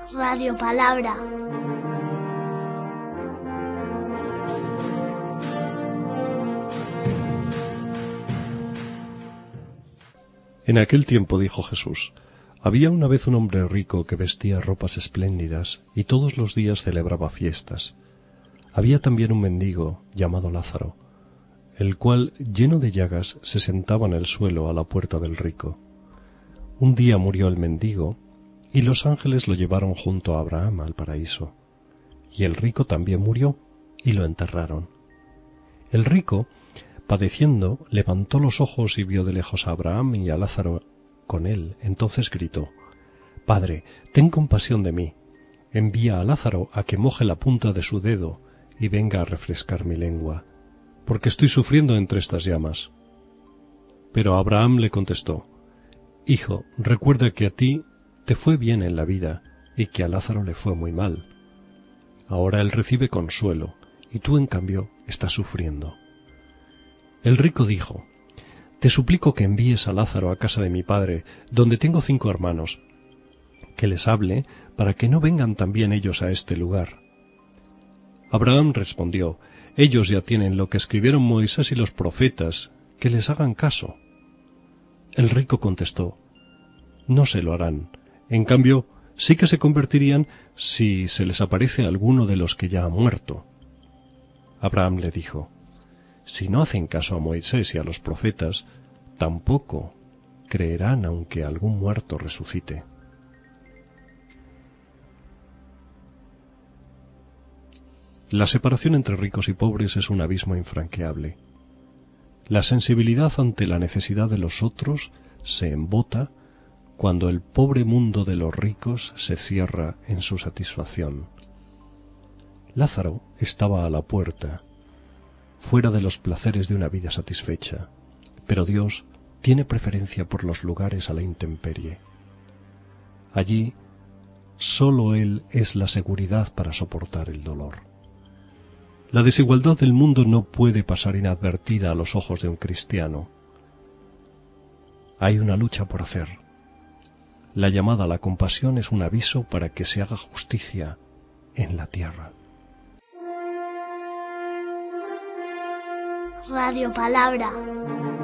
Radio Palabra. En aquel tiempo dijo Jesús: había una vez un hombre rico que vestía ropas espléndidas y todos los días celebraba fiestas. Había también un mendigo llamado Lázaro, el cual, lleno de llagas, se sentaba en el suelo a la puerta del rico. Un día murió el mendigo, y los ángeles lo llevaron junto a Abraham al paraíso. Y el rico también murió, y lo enterraron. El rico, padeciendo, levantó los ojos y vio de lejos a Abraham y a Lázaro con él. Entonces gritó: «Padre, ten compasión de mí. Envía a Lázaro a que moje la punta de su dedo y venga a refrescar mi lengua, porque estoy sufriendo entre estas llamas». Pero Abraham le contestó: «Hijo, recuerda que a ti te fue bien en la vida y que a Lázaro le fue muy mal. Ahora él recibe consuelo y tú, en cambio, estás sufriendo». El rico dijo: «Te suplico que envíes a Lázaro a casa de mi padre, donde tengo 5 hermanos, que les hable para que no vengan también ellos a este lugar». Abraham respondió: «Ellos ya tienen lo que escribieron Moisés y los profetas, que les hagan caso». El rico contestó: «No se lo harán. En cambio, sí que se convertirían si se les aparece alguno de los que ya ha muerto». Abraham le dijo: «Si no hacen caso a Moisés y a los profetas, tampoco creerán aunque algún muerto resucite». La separación entre ricos y pobres es un abismo infranqueable. La sensibilidad ante la necesidad de los otros se embota cuando el pobre mundo de los ricos se cierra en su satisfacción. Lázaro estaba a la puerta, fuera de los placeres de una vida satisfecha, pero Dios tiene preferencia por los lugares a la intemperie. Allí sólo Él es la seguridad para soportar el dolor. La desigualdad del mundo no puede pasar inadvertida a los ojos de un cristiano. Hay una lucha por hacer. La llamada a la compasión es un aviso para que se haga justicia en la tierra. Radio Palabra.